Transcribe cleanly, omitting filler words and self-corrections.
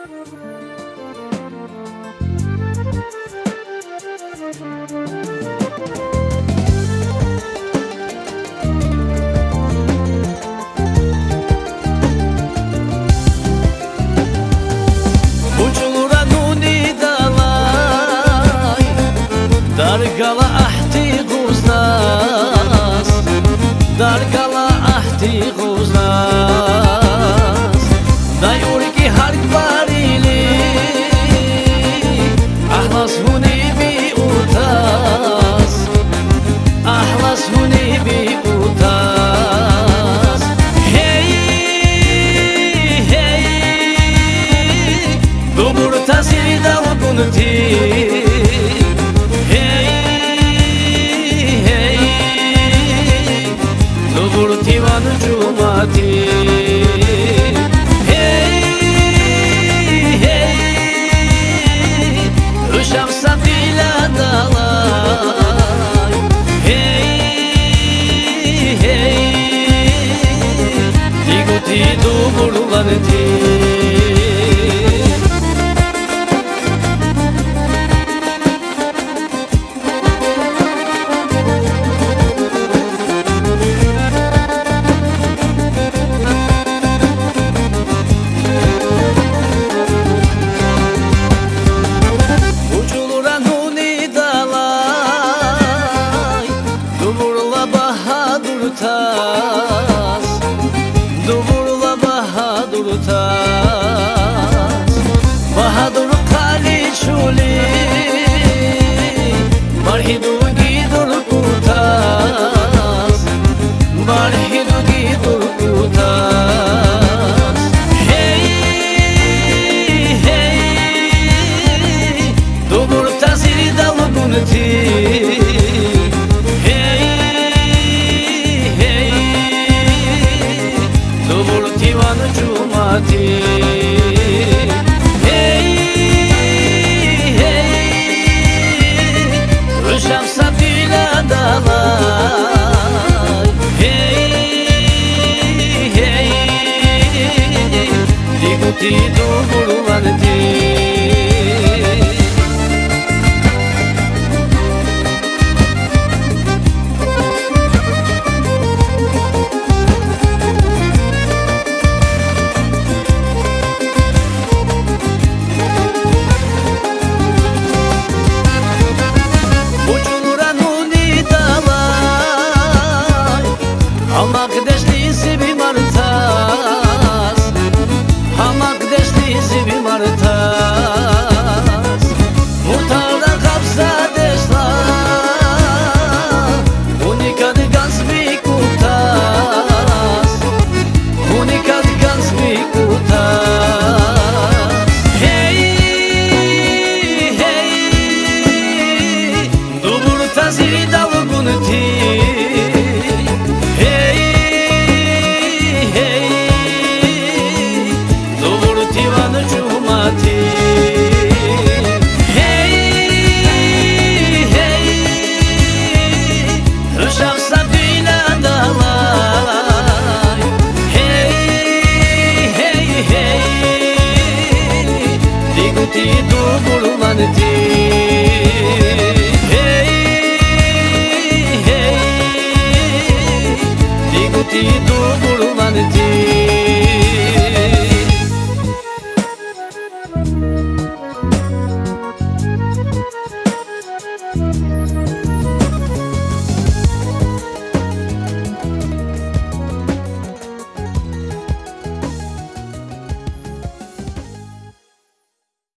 Dargala ahti guznas, dargala ahti guznas, da yurki hark barili, ahlas huni bi utas, ahlas huni bi utas. Hey, hey, dubur tasiri dalgunti. Hey, hey, usham sabila dalay. Hey, hey, diguti dubulvanti. Duburla bahadur tas, bahadur kali chuli, barhidu gidur kutas, barhidu gidur kutas. Hey, hey, dubur tasiri dalgunti. Hey, hey, usham sabila dalay. Hey, hey, diguti dubulvanti.